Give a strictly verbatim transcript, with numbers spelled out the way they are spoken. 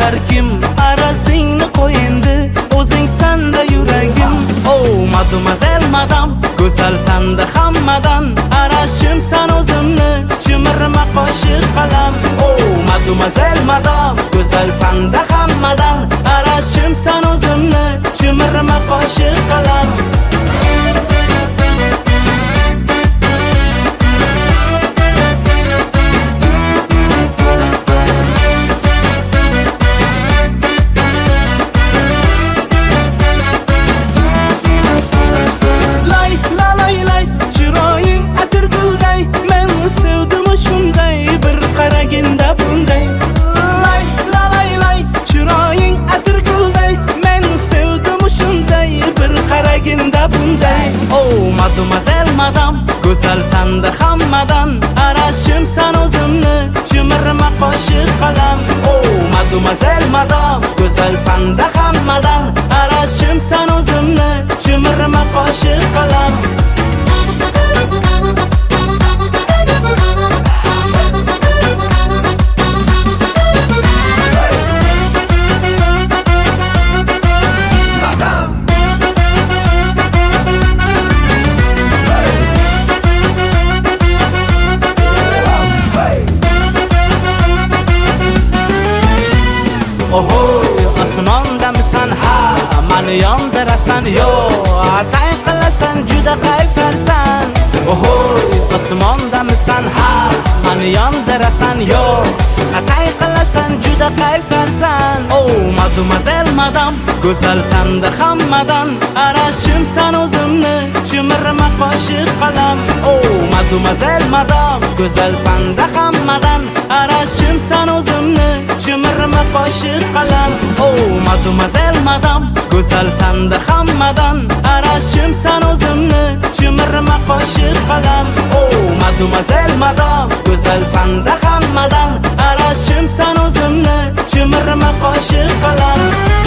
aytar kim? Arazingni qo'y endi, o'zing sanda yuragim. Oh mademoiselle madam, go'zal sanda hammadan. Arashim san o'zimni, chimirma qoshiq qalam. Oh mademoiselle madam, go'zal sanda hammadan. Arashim san o'zimni, chimirma qoshiq qalam. Oh mademoiselle madam, go'zal sanda hammadan. Arashim san o'zimni, chimirma qoshiq qalam. Oh mademoiselle madam, go'zal sanda hammadan. Arashim san o'zimni, chimirma qoshiq qalam. Oho, osmondamisan ha, mani yondirasan yo, atay qilasan juda qaysarsan. Oho, osmondamisan ha, mani yondirasan yo, atay qilasan juda qaysarsan. Oh mademoiselle madam, go'zal sanda hammadan. Arashim san o'zimni, chimirma qoshiq qalam. Oh mademoiselle madam, go'zal sanda hammadan. Arashim san o'zimni, chimirma qoshiq qalam. Oh mademoiselle madam, go'zal sanda hammadan. Arashim san o'zimni, chimirma qoshiq qalam. Oh mademoiselle madam, go'zal sanda hammadan. Arashim san o'zimni, chimirma qoshiq qalam.